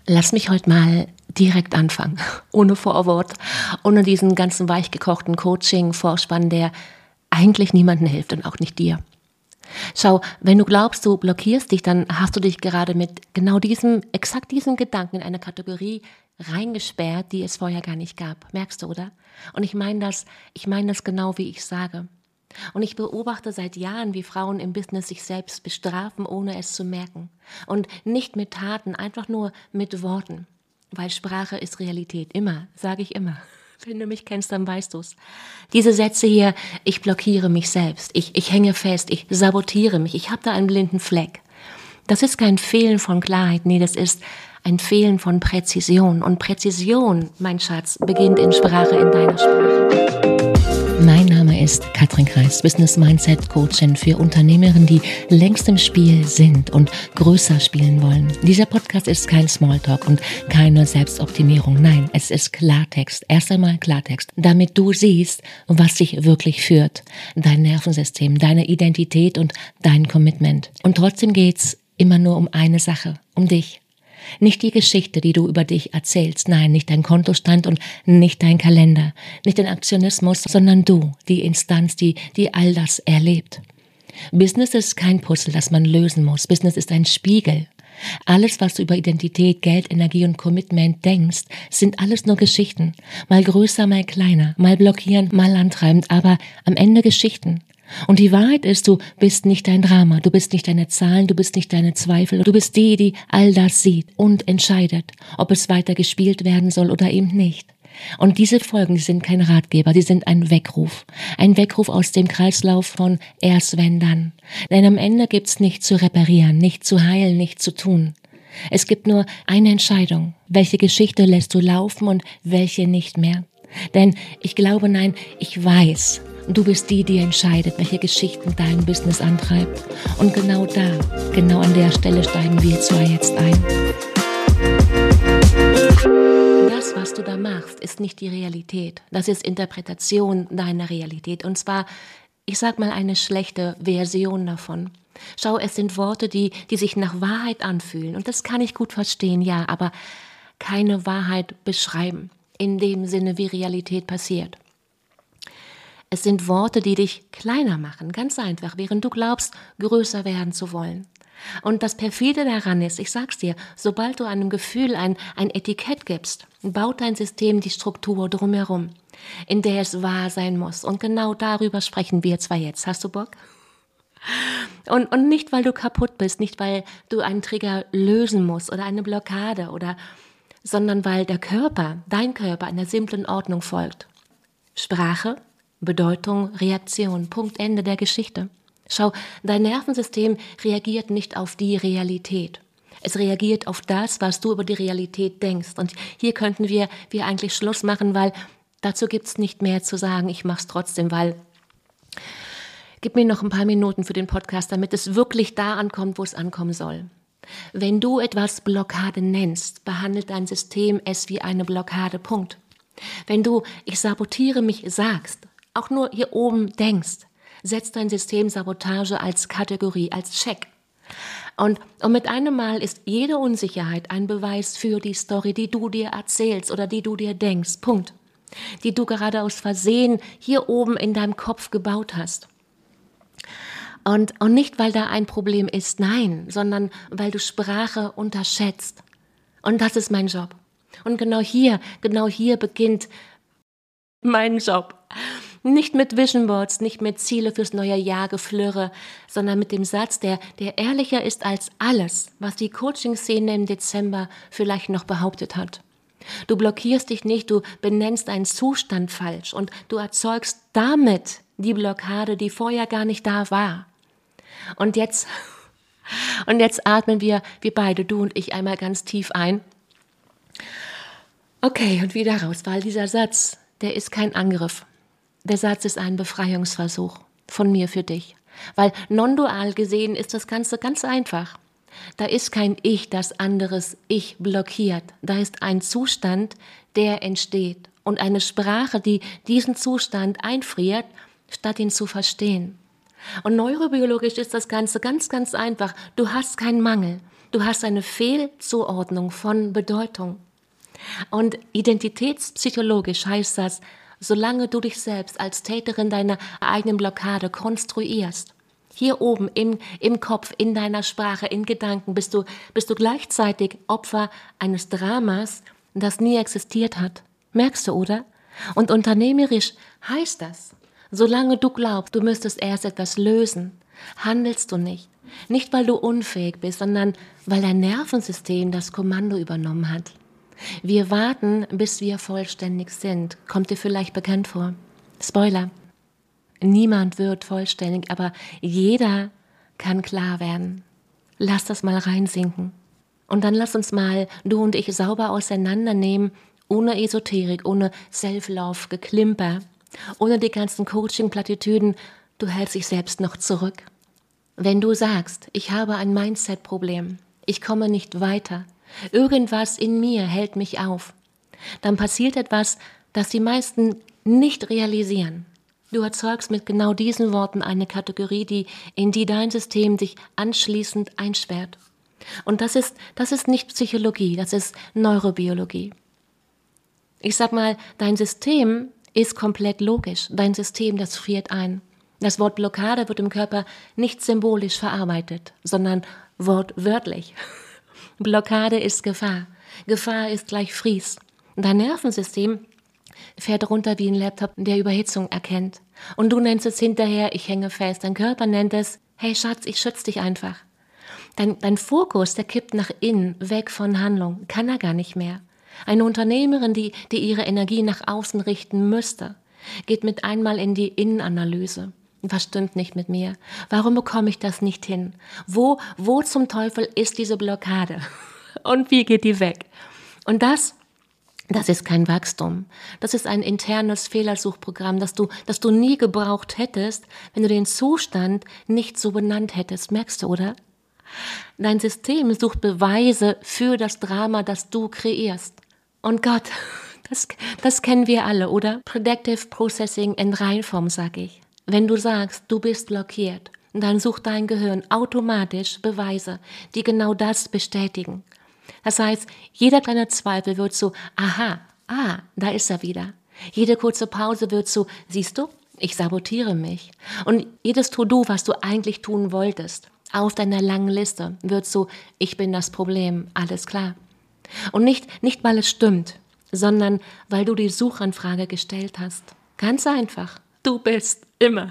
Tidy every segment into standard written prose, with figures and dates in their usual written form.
Lass mich heute mal direkt anfangen, ohne Vorwort, ohne diesen ganzen weichgekochten Coaching-Vorspann, der eigentlich niemandem hilft und auch nicht dir. Schau, wenn du glaubst, du blockierst dich, dann hast du dich gerade mit genau exakt diesem Gedanken in eine Kategorie reingesperrt, die es vorher gar nicht gab. Merkst du, oder? Und ich meine das genau, wie ich sage. Und ich beobachte seit Jahren, wie Frauen im Business sich selbst bestrafen, ohne es zu merken. Und nicht mit Taten, einfach nur mit Worten. Weil Sprache ist Realität. Immer, sage ich immer. Wenn du mich kennst, dann weißt du's. Diese Sätze hier, ich blockiere mich selbst, ich hänge fest, ich sabotiere mich, ich habe da einen blinden Fleck. Das ist kein Fehlen von Klarheit, nee, das ist ein Fehlen von Präzision. Und Präzision, mein Schatz, beginnt in Sprache, in deiner Sprache. Mein Name ist Katrin Kreis, Business Mindset Coachin für Unternehmerinnen, die längst im Spiel sind und größer spielen wollen. Dieser Podcast ist kein Smalltalk und keine Selbstoptimierung. Nein, es ist Klartext. Erst einmal Klartext, damit du siehst, was dich wirklich führt. Dein Nervensystem, deine Identität und dein Commitment. Und trotzdem geht's immer nur um eine Sache, um dich. Nicht die Geschichte, die du über dich erzählst, nein, nicht dein Kontostand und nicht dein Kalender, nicht dein Aktionismus, sondern du, die Instanz, die all das erlebt. Business ist kein Puzzle, das man lösen muss. Business ist ein Spiegel. Alles, was du über Identität, Geld, Energie und Commitment denkst, sind alles nur Geschichten. Mal größer, mal kleiner, mal blockierend, mal antreibend, aber am Ende Geschichten. Und die Wahrheit ist, du bist nicht dein Drama, du bist nicht deine Zahlen, du bist nicht deine Zweifel, du bist die, die all das sieht und entscheidet, ob es weiter gespielt werden soll oder eben nicht. Und diese Folgen, die sind kein Ratgeber, die sind ein Weckruf aus dem Kreislauf von erst wenn dann. Denn am Ende gibt's nichts zu reparieren, nicht zu heilen, nichts zu tun. Es gibt nur eine Entscheidung, welche Geschichte lässt du laufen und welche nicht mehr. Denn ich glaube, nein, ich weiß, du bist die, die entscheidet, welche Geschichten dein Business antreibt. Und genau an der Stelle steigen wir zwei jetzt ein. Das, was du da machst, ist nicht die Realität. Das ist Interpretation deiner Realität. Und zwar, ich sag mal, eine schlechte Version davon. Schau, es sind Worte, die sich nach Wahrheit anfühlen. Und das kann ich gut verstehen, ja, aber keine Wahrheit beschreiben. In dem Sinne, wie Realität passiert. Es sind Worte, die dich kleiner machen, ganz einfach, während du glaubst, größer werden zu wollen. Und das Perfide daran ist, ich sag's dir, sobald du einem Gefühl ein Etikett gibst, baut dein System die Struktur drumherum, in der es wahr sein muss. Und genau darüber sprechen wir zwar jetzt. Hast du Bock? Und nicht, weil du kaputt bist, nicht, weil du einen Trigger lösen musst oder eine Blockade sondern weil dein Körper einer simplen Ordnung folgt. Sprache, Bedeutung, Reaktion, Punkt, Ende der Geschichte. Schau, dein Nervensystem reagiert nicht auf die Realität. Es reagiert auf das, was du über die Realität denkst. Und hier könnten wir eigentlich Schluss machen, weil dazu gibt's nicht mehr zu sagen. Ich mach's trotzdem, weil gib mir noch ein paar Minuten für den Podcast, damit es wirklich da ankommt, wo es ankommen soll. Wenn du etwas Blockade nennst, behandelt dein System es wie eine Blockade, Punkt. Wenn du, ich sabotiere mich, sagst, auch nur hier oben denkst, setzt dein System Sabotage als Kategorie, als Check. Und mit einem Mal ist jede Unsicherheit ein Beweis für die Story, die du dir erzählst oder die du dir denkst, Punkt. Die du gerade aus Versehen hier oben in deinem Kopf gebaut hast. Und nicht, weil da ein Problem ist, nein, sondern weil du Sprache unterschätzt. Und das ist mein Job. Und genau hier beginnt mein Job. Nicht mit Vision Boards, nicht mit Ziele fürs neue Jahr Geflirre, sondern mit dem Satz, der ehrlicher ist als alles, was die Coaching-Szene im Dezember vielleicht noch behauptet hat. Du blockierst dich nicht, du benennst einen Zustand falsch und du erzeugst damit die Blockade, die vorher gar nicht da war. Und jetzt atmen wir beide, du und ich, einmal ganz tief ein. Okay, und wieder raus, weil dieser Satz, der ist kein Angriff. Der Satz ist ein Befreiungsversuch von mir für dich. Weil non-dual gesehen ist das Ganze ganz einfach. Da ist kein Ich, das anderes Ich blockiert. Da ist ein Zustand, der entsteht. Und eine Sprache, die diesen Zustand einfriert, statt ihn zu verstehen. Und neurobiologisch ist das Ganze ganz, ganz einfach. Du hast keinen Mangel. Du hast eine Fehlzuordnung von Bedeutung. Und identitätspsychologisch heißt das, solange du dich selbst als Täterin deiner eigenen Blockade konstruierst, hier oben im Kopf, in deiner Sprache, in Gedanken, bist du gleichzeitig Opfer eines Dramas, das nie existiert hat. Merkst du, oder? Und unternehmerisch heißt das, solange du glaubst, du müsstest erst etwas lösen, handelst du nicht. Nicht, weil du unfähig bist, sondern weil dein Nervensystem das Kommando übernommen hat. Wir warten, bis wir vollständig sind. Kommt dir vielleicht bekannt vor? Spoiler. Niemand wird vollständig, aber jeder kann klar werden. Lass das mal reinsinken. Und dann lass uns mal, du und ich, sauber auseinandernehmen, ohne Esoterik, ohne Self-Love-Geklimper, ohne die ganzen Coaching-Plattitüden. Du hältst dich selbst noch zurück. Wenn du sagst, ich habe ein Mindset-Problem, ich komme nicht weiter, irgendwas in mir hält mich auf, dann passiert etwas, das die meisten nicht realisieren. Du erzeugst mit genau diesen Worten eine Kategorie, in die dein System dich anschließend einsperrt. Und das ist nicht Psychologie, das ist Neurobiologie. Ich sag mal, dein System ist komplett logisch. Dein System, das friert ein. Das Wort Blockade wird im Körper nicht symbolisch verarbeitet, sondern wortwörtlich. Blockade ist Gefahr. Gefahr ist gleich Freeze. Dein Nervensystem fährt runter wie ein Laptop, der Überhitzung erkennt. Und du nennst es hinterher, ich hänge fest. Dein Körper nennt es, hey Schatz, ich schütze dich einfach. Dein Fokus, der kippt nach innen, weg von Handlung, kann er gar nicht mehr. Eine Unternehmerin, die ihre Energie nach außen richten müsste, geht mit einmal in die Innenanalyse. Was stimmt nicht mit mir? Warum bekomme ich das nicht hin? Wo zum Teufel ist diese Blockade? Und wie geht die weg? Und das ist kein Wachstum. Das ist ein internes Fehlersuchprogramm, das du nie gebraucht hättest, wenn du den Zustand nicht so benannt hättest. Merkst du, oder? Dein System sucht Beweise für das Drama, das du kreierst. Und Gott, das kennen wir alle, oder? Predictive Processing in Reinform, sag ich. Wenn du sagst, du bist blockiert, dann sucht dein Gehirn automatisch Beweise, die genau das bestätigen. Das heißt, jeder kleine Zweifel wird so, da ist er wieder. Jede kurze Pause wird so, siehst du, ich sabotiere mich. Und jedes To-Do, was du eigentlich tun wolltest, auf deiner langen Liste, wird so, ich bin das Problem, alles klar. Und nicht, weil es stimmt, sondern weil du die Suchanfrage gestellt hast. Ganz einfach, du bist immer.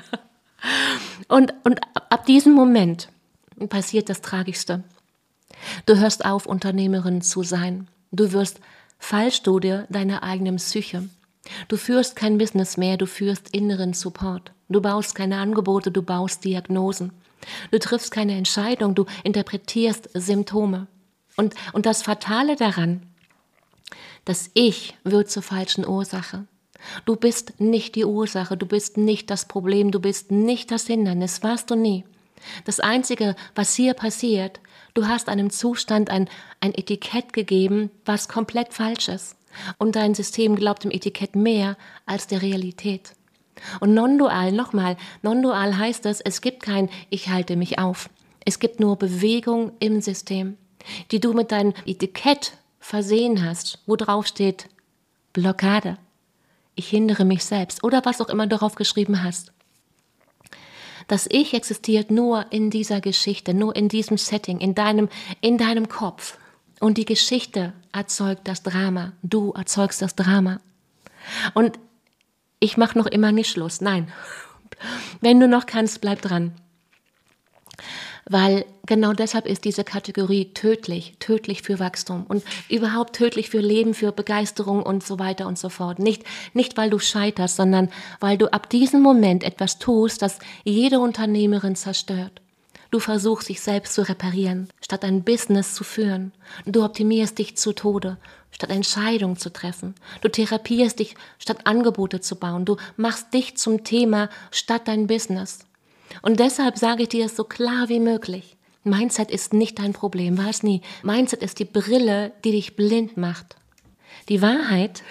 Und ab diesem Moment passiert das Tragischste. Du hörst auf, Unternehmerin zu sein. Du wirst Fallstudie deiner eigenen Psyche. Du führst kein Business mehr, du führst inneren Support. Du baust keine Angebote, du baust Diagnosen. Du triffst keine Entscheidung, du interpretierst Symptome. Und das Fatale daran, das Ich wird zur falschen Ursache. Du bist nicht die Ursache, du bist nicht das Problem, du bist nicht das Hindernis, warst du nie. Das Einzige, was hier passiert, du hast einem Zustand ein Etikett gegeben, was komplett falsch ist. Und dein System glaubt dem Etikett mehr als der Realität. Und non-dual, nochmal, non-dual heißt es gibt kein Ich halte mich auf. Es gibt nur Bewegung im System, die du mit deinem Etikett versehen hast, wo drauf steht Blockade. Ich hindere mich selbst oder was auch immer du darauf geschrieben hast. Das Ich existiert nur in dieser Geschichte, nur in diesem Setting, in deinem Kopf. Und die Geschichte erzeugt das Drama. Du erzeugst das Drama. Und ich mache noch immer nicht Schluss. Nein. Wenn du noch kannst, bleib dran. Weil genau deshalb ist diese Kategorie tödlich für Wachstum und überhaupt tödlich für Leben, für Begeisterung und so weiter und so fort. Nicht, weil du scheiterst, sondern weil du ab diesem Moment etwas tust, das jede Unternehmerin zerstört. Du versuchst, dich selbst zu reparieren, statt ein Business zu führen. Du optimierst dich zu Tode, statt Entscheidungen zu treffen. Du therapierst dich, statt Angebote zu bauen. Du machst dich zum Thema, statt dein Business. Und deshalb sage ich dir es so klar wie möglich. Mindset ist nicht dein Problem, war es nie. Mindset ist die Brille, die dich blind macht. Die Wahrheit,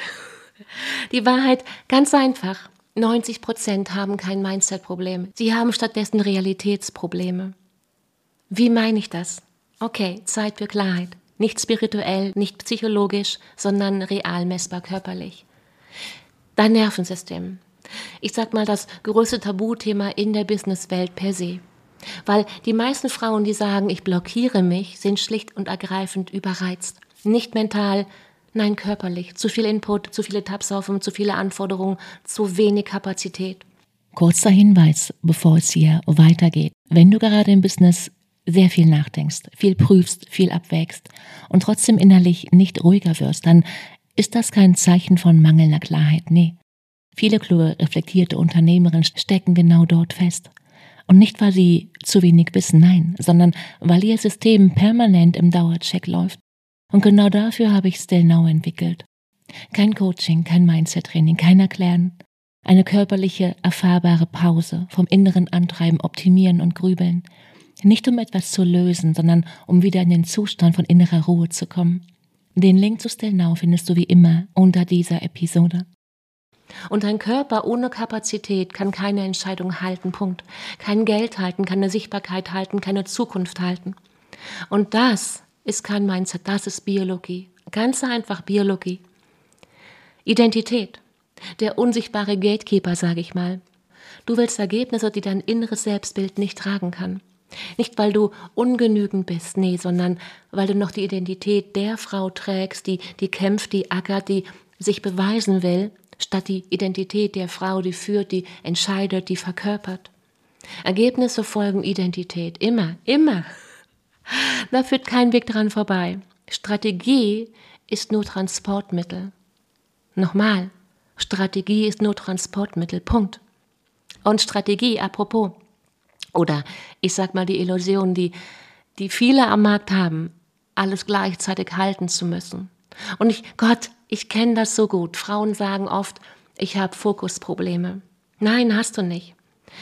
ganz einfach. 90% haben kein Mindset-Problem. Sie haben stattdessen Realitätsprobleme. Wie meine ich das? Okay, Zeit für Klarheit. Nicht spirituell, nicht psychologisch, sondern real messbar körperlich. Dein Nervensystem. Ich sag mal, das größte Tabuthema in der Businesswelt per se. Weil die meisten Frauen, die sagen, ich blockiere mich, sind schlicht und ergreifend überreizt. Nicht mental, nein körperlich. Zu viel Input, zu viele Tabs offen, zu viele Anforderungen, zu wenig Kapazität. Kurzer Hinweis, bevor es hier weitergeht. Wenn du gerade im Business sehr viel nachdenkst, viel prüfst, viel abwägst und trotzdem innerlich nicht ruhiger wirst, dann ist das kein Zeichen von mangelnder Klarheit, nee. Viele kluge, reflektierte Unternehmerinnen stecken genau dort fest. Und nicht, weil sie zu wenig wissen, nein, sondern weil ihr System permanent im Dauercheck läuft. Und genau dafür habe ich Still Now entwickelt. Kein Coaching, kein Mindset-Training, kein Erklären. Eine körperliche, erfahrbare Pause vom inneren Antreiben, Optimieren und Grübeln. Nicht um etwas zu lösen, sondern um wieder in den Zustand von innerer Ruhe zu kommen. Den Link zu Still Now findest du wie immer unter dieser Episode. Und ein Körper ohne Kapazität kann keine Entscheidung halten, Punkt. Kein Geld halten, keine Sichtbarkeit halten, keine Zukunft halten. Und das ist kein Mindset, das ist Biologie. Ganz einfach Biologie. Identität. Der unsichtbare Gatekeeper, sage ich mal. Du willst Ergebnisse, die dein inneres Selbstbild nicht tragen kann. Nicht, weil du ungenügend bist, nee, sondern weil du noch die Identität der Frau trägst, die kämpft, die ackert, die sich beweisen will, statt die Identität der Frau, die führt, die entscheidet, die verkörpert. Ergebnisse folgen Identität, immer, immer. Da führt kein Weg dran vorbei. Strategie ist nur Transportmittel. Nochmal, Strategie ist nur Transportmittel, Punkt. Und Strategie, apropos, oder ich sag mal die Illusion, die viele am Markt haben, alles gleichzeitig halten zu müssen. Und ich kenne das so gut. Frauen sagen oft, ich habe Fokusprobleme. Nein, hast du nicht.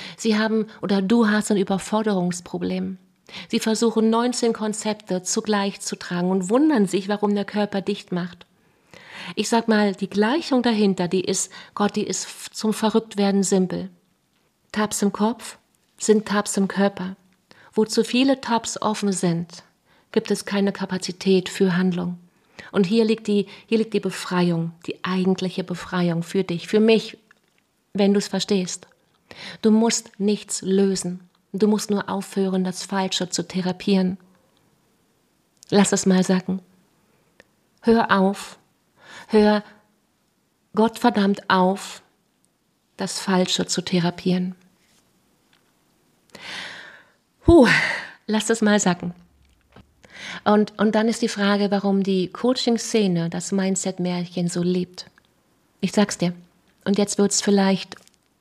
Du hast ein Überforderungsproblem. Sie versuchen 19 Konzepte zugleich zu tragen und wundern sich, warum der Körper dicht macht. Ich sag mal, die Gleichung dahinter, die ist zum Verrücktwerden simpel. Tabs im Kopf sind Tabs im Körper. Wo zu viele Tabs offen sind, gibt es keine Kapazität für Handlung. Und hier liegt die Befreiung, die eigentliche Befreiung für dich, für mich, wenn du es verstehst. Du musst nichts lösen. Du musst nur aufhören, das Falsche zu therapieren. Lass es mal sacken. Hör auf. Hör Gottverdammt auf, das Falsche zu therapieren. Lass es mal sacken. Und dann ist die Frage, warum die Coaching-Szene das Mindset-Märchen so liebt. Ich sag's dir. Und jetzt wird's vielleicht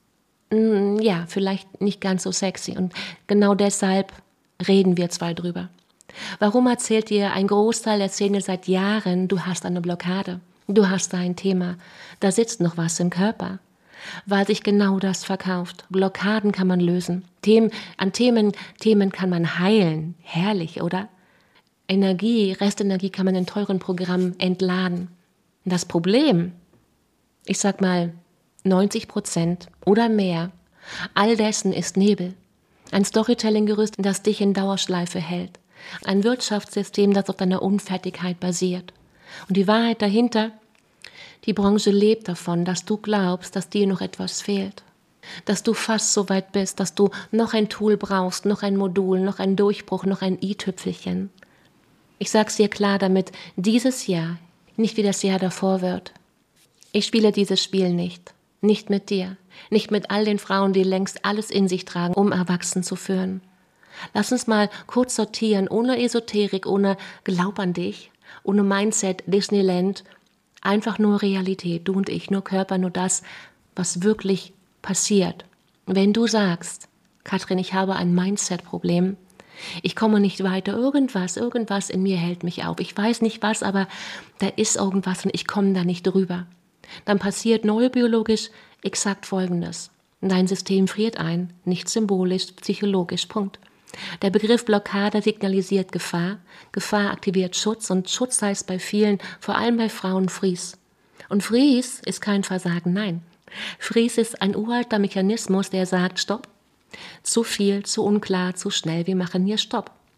nicht ganz so sexy. Und genau deshalb reden wir zwei drüber. Warum erzählt dir ein Großteil der Szene seit Jahren, du hast eine Blockade, du hast da ein Thema, da sitzt noch was im Körper? Weil sich genau das verkauft. Blockaden kann man lösen. Themen kann man heilen. Herrlich, oder? Restenergie kann man in teuren Programmen entladen. Das Problem, ich sag mal 90% oder mehr, all dessen ist Nebel. Ein Storytelling-Gerüst, das dich in Dauerschleife hält. Ein Wirtschaftssystem, das auf deiner Unfertigkeit basiert. Und die Wahrheit dahinter, die Branche lebt davon, dass du glaubst, dass dir noch etwas fehlt. Dass du fast so weit bist, dass du noch ein Tool brauchst, noch ein Modul, noch ein Durchbruch, noch ein i-Tüpfelchen. Ich sag's dir klar, damit dieses Jahr nicht wie das Jahr davor wird. Ich spiele dieses Spiel nicht. Nicht mit dir. Nicht mit all den Frauen, die längst alles in sich tragen, um erwachsen zu führen. Lass uns mal kurz sortieren, ohne Esoterik, ohne Glaub an dich, ohne Mindset, Disneyland, einfach nur Realität, du und ich, nur Körper, nur das, was wirklich passiert. Wenn du sagst, Katrin, ich habe ein Mindset-Problem, ich komme nicht weiter, irgendwas in mir hält mich auf, ich weiß nicht was, aber da ist irgendwas und ich komme da nicht drüber, dann passiert neurobiologisch exakt Folgendes. Dein System friert ein, nicht symbolisch, psychologisch, Punkt. Der Begriff Blockade signalisiert Gefahr, Gefahr aktiviert Schutz und Schutz heißt bei vielen, vor allem bei Frauen, Freeze. Und Freeze ist kein Versagen, nein. Freeze ist ein uralter Mechanismus, der sagt, stopp, zu viel, zu unklar, zu schnell, wir machen hier Stopp.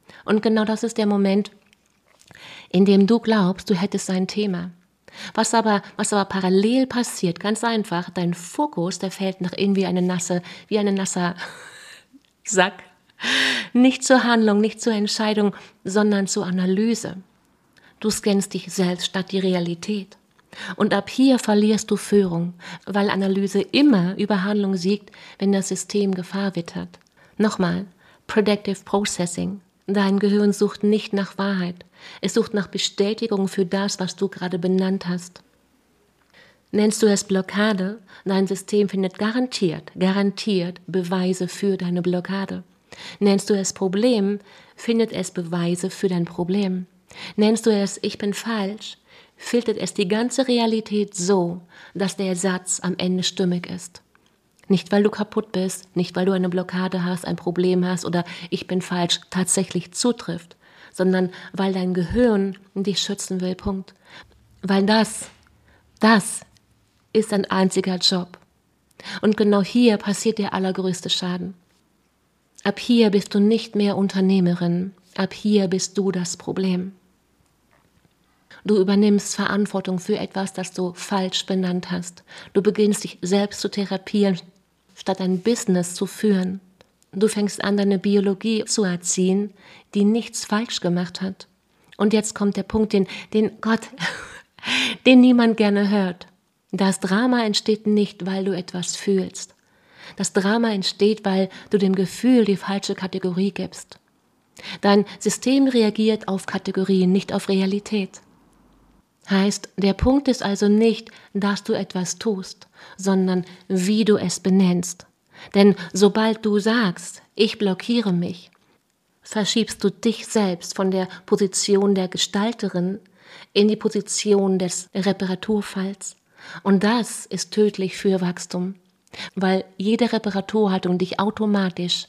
Und genau das ist der Moment, in dem du glaubst, du hättest ein Thema. Was aber parallel passiert, ganz einfach, dein Fokus, der fällt nach innen wie ein nasser Sack. Nicht zur Handlung, nicht zur Entscheidung, sondern zur Analyse. Du scannst dich selbst statt die Realität. Und ab hier verlierst du Führung, weil Analyse immer über Handlung siegt, wenn das System Gefahr wittert. Nochmal, Predictive Processing. Dein Gehirn sucht nicht nach Wahrheit. Es sucht nach Bestätigung für das, was du gerade benannt hast. Nennst du es Blockade, dein System findet garantiert Beweise für deine Blockade. Nennst du es Problem, findet es Beweise für dein Problem. Nennst du es Ich bin falsch, filtert es die ganze Realität so, dass der Satz am Ende stimmig ist. Nicht, weil du kaputt bist, nicht, weil du eine Blockade hast, ein Problem hast oder Ich bin falsch tatsächlich zutrifft, sondern weil dein Gehirn dich schützen will, Punkt. Weil das ist ein einziger Job. Und genau hier passiert der allergrößte Schaden. Ab hier bist du nicht mehr Unternehmerin, ab hier bist du das Problem. Du übernimmst Verantwortung für etwas, das du falsch benannt hast. Du beginnst dich selbst zu therapieren, statt ein Business zu führen. Du fängst an, deine Biologie zu erziehen, die nichts falsch gemacht hat. Und jetzt kommt der Punkt, den niemand gerne hört. Das Drama entsteht nicht, weil du etwas fühlst. Das Drama entsteht, weil du dem Gefühl die falsche Kategorie gibst. Dein System reagiert auf Kategorien, nicht auf Realität. Heißt, der Punkt ist also nicht, dass du etwas tust, sondern wie du es benennst. Denn sobald du sagst, ich blockiere mich, verschiebst du dich selbst von der Position der Gestalterin in die Position des Reparaturfalls. Und das ist tödlich für Wachstum, weil jede Reparaturhaltung dich automatisch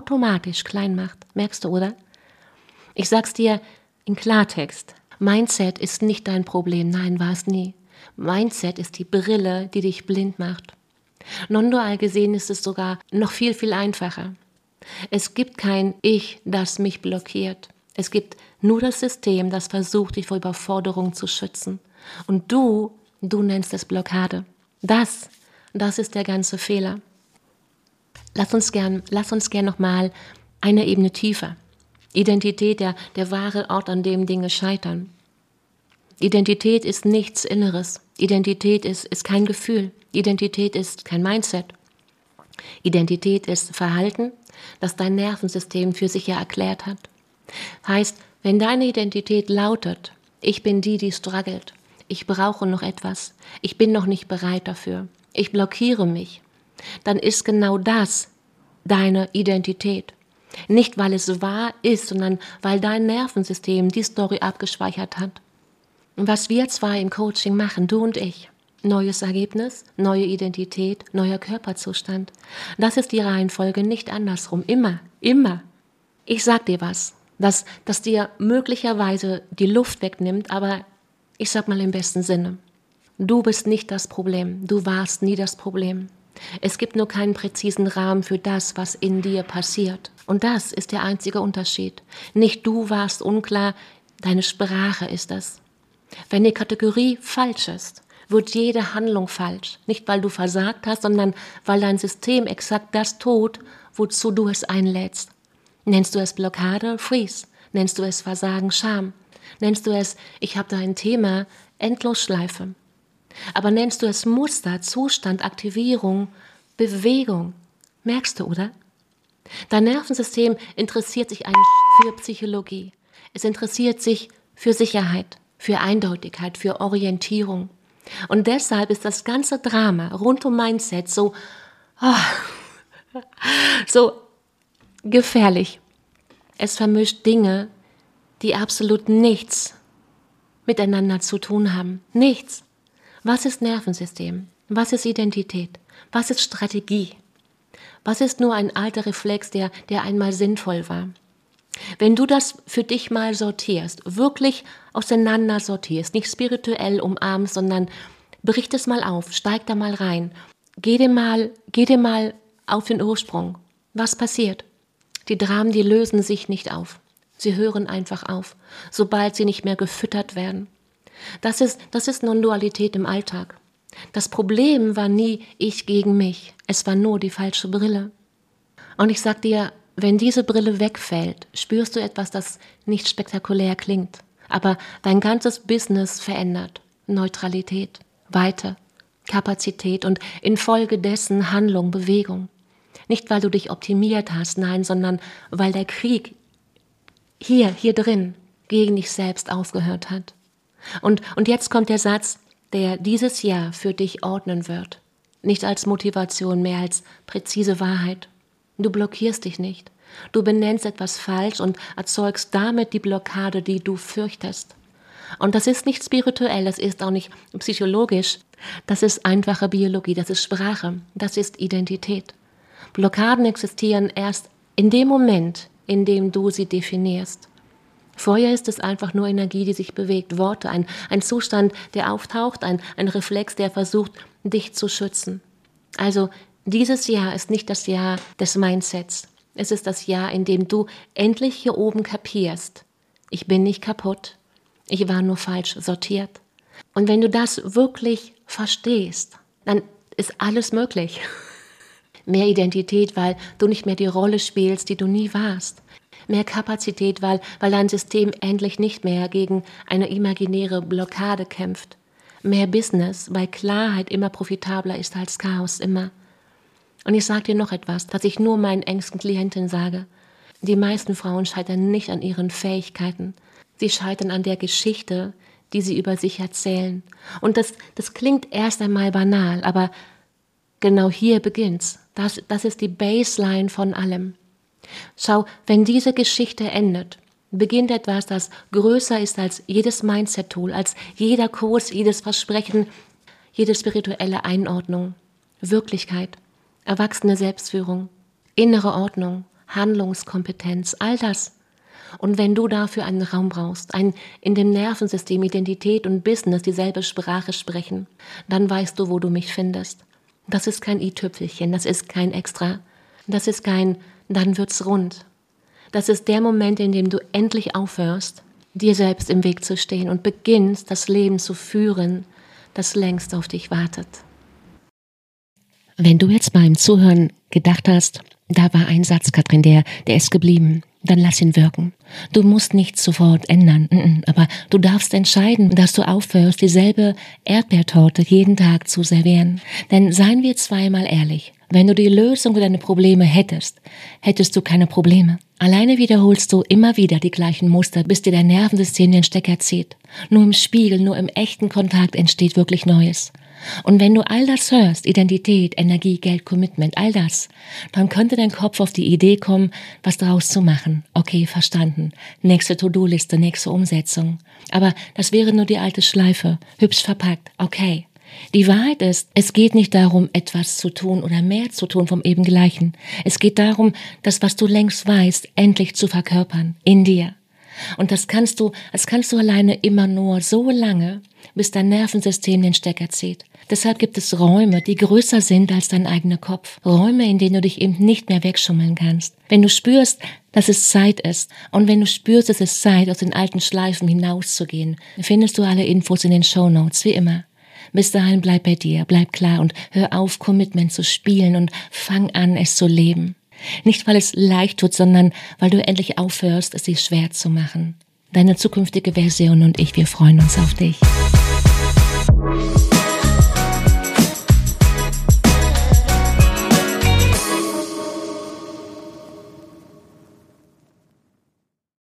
klein macht. Merkst du, oder? Ich sag's dir in Klartext. Mindset ist nicht dein Problem, nein, war es nie. Mindset ist die Brille, die dich blind macht. Non-dual gesehen ist es sogar noch viel, viel einfacher. Es gibt kein Ich, das mich blockiert. Es gibt nur das System, das versucht, dich vor Überforderung zu schützen. Und du nennst es Blockade. Das ist der ganze Fehler. Lass uns gern nochmal eine Ebene tiefer. Identität, der wahre Ort, an dem Dinge scheitern. Identität ist nichts Inneres. Identität ist kein Gefühl. Identität ist kein Mindset. Identität ist Verhalten, das dein Nervensystem für sich ja erklärt hat. Heißt, wenn deine Identität lautet, ich bin die struggelt, ich brauche noch etwas, ich bin noch nicht bereit dafür, ich blockiere mich, dann ist genau das deine Identität. Nicht, weil es wahr ist, sondern weil dein Nervensystem die Story abgespeichert hat. Und was wir zwei im Coaching machen, du und ich, neues Ergebnis, neue Identität, neuer Körperzustand. Das ist die Reihenfolge, nicht andersrum. Immer. Ich sag dir was, das dir möglicherweise die Luft wegnimmt, aber ich sag mal im besten Sinne. Du bist nicht das Problem, du warst nie das Problem. Es gibt nur keinen präzisen Rahmen für das, was in dir passiert. Und das ist der einzige Unterschied. Nicht du warst unklar, deine Sprache ist es. Wenn die Kategorie falsch ist, wird jede Handlung falsch. Nicht, weil du versagt hast, sondern weil dein System exakt das tut, wozu du es einlädst. Nennst du es Blockade? Freeze. Nennst du es Versagen? Scham. Nennst du es, ich habe da ein Thema? Endlosschleife. Aber nennst du es Muster, Zustand, Aktivierung, Bewegung? Merkst du, oder? Dein Nervensystem interessiert sich für Psychologie. Es interessiert sich für Sicherheit, für Eindeutigkeit, für Orientierung. Und deshalb ist das ganze Drama rund um Mindset so gefährlich. Es vermischt Dinge, die absolut nichts miteinander zu tun haben. Nichts. Was ist Nervensystem? Was ist Identität? Was ist Strategie? Was ist nur ein alter Reflex, der einmal sinnvoll war? Wenn du das für dich mal sortierst, wirklich auseinander sortierst, nicht spirituell umarmst, sondern brich es mal auf, steig da mal rein, geh dir mal auf den Ursprung. Was passiert? Die Dramen, die lösen sich nicht auf. Sie hören einfach auf, sobald sie nicht mehr gefüttert werden. Das ist Non-Dualität im Alltag. Das Problem war nie ich gegen mich. Es war nur die falsche Brille. Und ich sag dir, wenn diese Brille wegfällt, spürst du etwas, das nicht spektakulär klingt, aber dein ganzes Business verändert. Neutralität, Weite, Kapazität und infolgedessen Handlung, Bewegung. Nicht, weil du dich optimiert hast, nein, sondern weil der Krieg hier drin gegen dich selbst aufgehört hat. Und jetzt kommt der Satz, der dieses Jahr für dich ordnen wird. Nicht als Motivation, mehr als präzise Wahrheit. Du blockierst dich nicht. Du benennst etwas falsch und erzeugst damit die Blockade, die du fürchtest. Und das ist nicht spirituell, das ist auch nicht psychologisch. Das ist einfache Biologie, das ist Sprache, das ist Identität. Blockaden existieren erst in dem Moment, in dem du sie definierst. Vorher ist es einfach nur Energie, die sich bewegt, Worte, ein Zustand, der auftaucht, ein Reflex, der versucht, dich zu schützen. Also dieses Jahr ist nicht das Jahr des Mindsets. Es ist das Jahr, in dem du endlich hier oben kapierst. Ich bin nicht kaputt, ich war nur falsch sortiert. Und wenn du das wirklich verstehst, dann ist alles möglich. Mehr Identität, weil du nicht mehr die Rolle spielst, die du nie warst. Mehr Kapazität, weil dein System endlich nicht mehr gegen eine imaginäre Blockade kämpft. Mehr Business, weil Klarheit immer profitabler ist als Chaos, immer. Und ich sage dir noch etwas, das ich nur meinen engsten Klienten sage. Die meisten Frauen scheitern nicht an ihren Fähigkeiten. Sie scheitern an der Geschichte, die sie über sich erzählen. Und das klingt erst einmal banal, aber genau hier beginnt's. Das ist die Baseline von allem. Schau, wenn diese Geschichte endet, beginnt etwas, das größer ist als jedes Mindset-Tool, als jeder Kurs, jedes Versprechen, jede spirituelle Einordnung. Wirklichkeit, erwachsene Selbstführung, innere Ordnung, Handlungskompetenz, all das. Und wenn du dafür einen Raum brauchst, in dem Nervensystem Identität und Business dieselbe Sprache sprechen, dann weißt du, wo du mich findest. Das ist kein i-Tüpfelchen, das ist kein Extra, das ist kein dann wird's rund. Das ist der Moment, in dem du endlich aufhörst, dir selbst im Weg zu stehen und beginnst, das Leben zu führen, das längst auf dich wartet. Wenn du jetzt beim Zuhören gedacht hast, da war ein Satz, Katrin, der ist geblieben, dann lass ihn wirken. Du musst nichts sofort ändern, aber du darfst entscheiden, dass du aufhörst, dieselbe Erdbeertorte jeden Tag zu servieren. Denn seien wir zweimal ehrlich, wenn du die Lösung für deine Probleme hättest du keine Probleme. Alleine wiederholst du immer wieder die gleichen Muster, bis dir dein Nervensystem den Stecker zieht. Nur im Spiegel, nur im echten Kontakt entsteht wirklich Neues. Und wenn du all das hörst, Identität, Energie, Geld, Commitment, all das, dann könnte dein Kopf auf die Idee kommen, was daraus zu machen. Okay, verstanden. Nächste To-Do-Liste, nächste Umsetzung. Aber das wäre nur die alte Schleife, hübsch verpackt. Okay. Die Wahrheit ist, es geht nicht darum, etwas zu tun oder mehr zu tun vom eben Gleichen. Es geht darum, das, was du längst weißt, endlich zu verkörpern, in dir. Und das kannst du alleine immer nur so lange, bis dein Nervensystem den Stecker zieht. Deshalb gibt es Räume, die größer sind als dein eigener Kopf. Räume, in denen du dich eben nicht mehr wegschummeln kannst. Wenn du spürst, dass es Zeit ist und wenn du spürst, dass es Zeit, aus den alten Schleifen hinauszugehen, findest du alle Infos in den Shownotes, wie immer. Bis dahin bleib bei dir, bleib klar und hör auf, Commitment zu spielen und fang an, es zu leben. Nicht, weil es leicht tut, sondern weil du endlich aufhörst, es sich schwer zu machen. Deine zukünftige Version und ich, wir freuen uns auf dich.